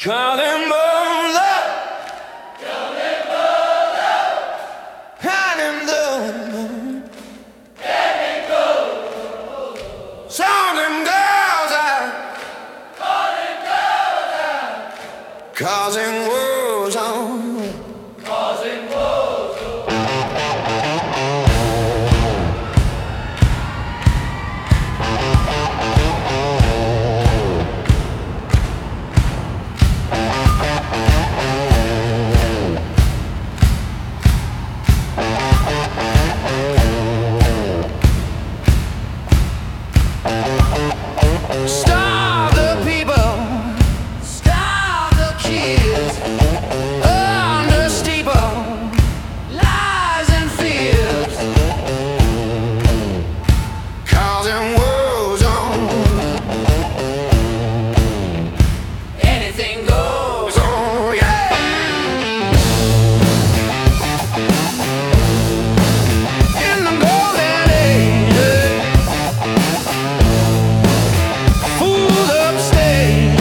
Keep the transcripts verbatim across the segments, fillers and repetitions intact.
Calling more love, calling love. Calling girls out, causing woes on, causing woes on. Starve the people, starve the kids, under steeple, lies and fears, causing woes on. Anything goes on, yeah. In the golden age, fools upstage,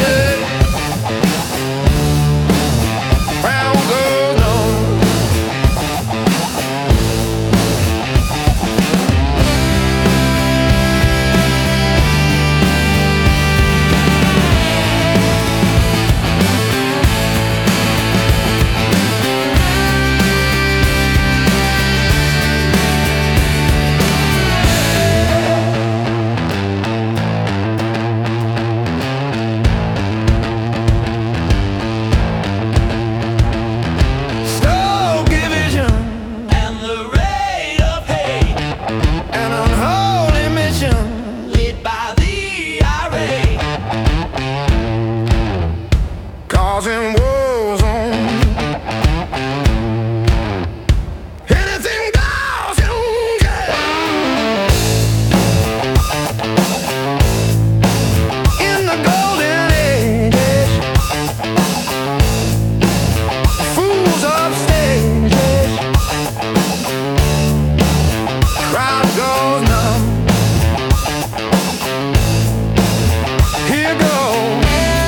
brown girls know. Stoke division and the rate of hate, an unholy mission led by the irate, causing woes on. Anything goes on, yeah. In the golden ages, fools upstage, crowd goes numb. Here goes.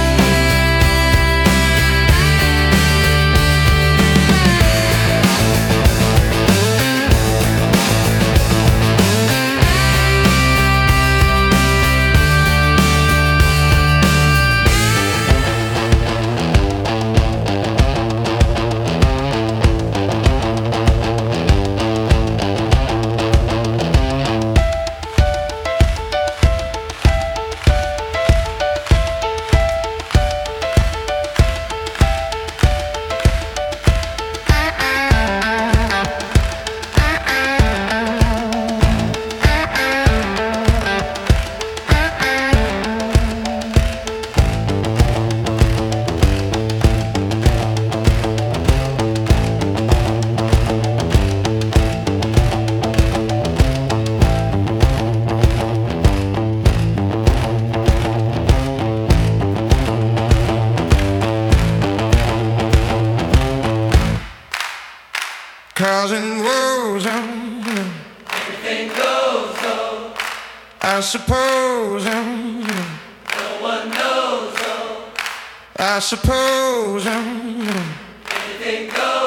Causing woes on. Everything goes on, I suppose. No one knows. I suppose. Everything goes